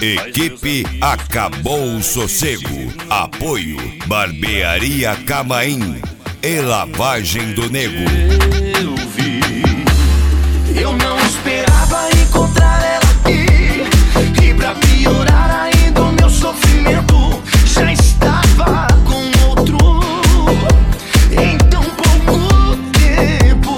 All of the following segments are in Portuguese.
Equipe Acabou o Sossego. Apoio Barbearia Camaim e Lavagem do Nego. Eu vi, eu não esperava encontrar ela aqui. E pra piorar ainda o meu sofrimento já estava com outro em tão pouco tempo.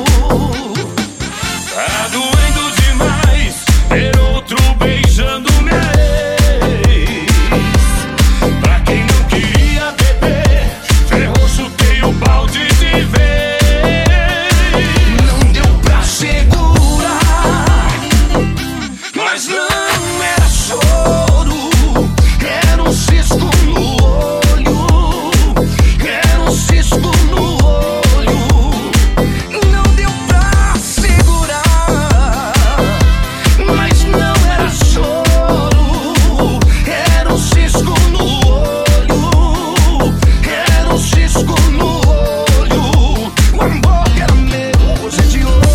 Tá doendo demais ver outro beijando minha ex. Pra quem não queria beber, ferrou, chutei o balde de vez. Não deu pra segurar, mas não era choro, era um cisco no olho, era um cisco no olho. Não deu pra segurar, mas não era choro, era um cisco no olho, era um cisco no olho. O amor que era meu hoje é de outro.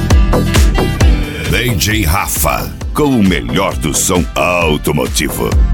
DJ Rafa, com o melhor do som automotivo.